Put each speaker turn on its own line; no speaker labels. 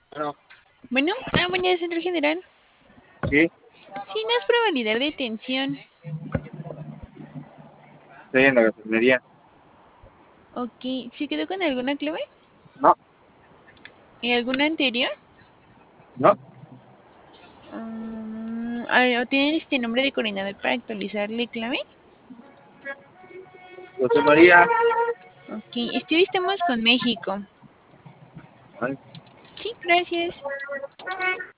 Bueno,
Bueno, buen día, centro general.
sí,
Sí, no es para validar detención.
estoy en la gasolinería.
Ok, ¿se quedó con alguna clave?
No,
¿En alguna anterior?
no,
¿O tienen este nombre de coordinador para actualizarle clave?
José María.
Ok, estamos con México.
Ay,
Sí, gracias.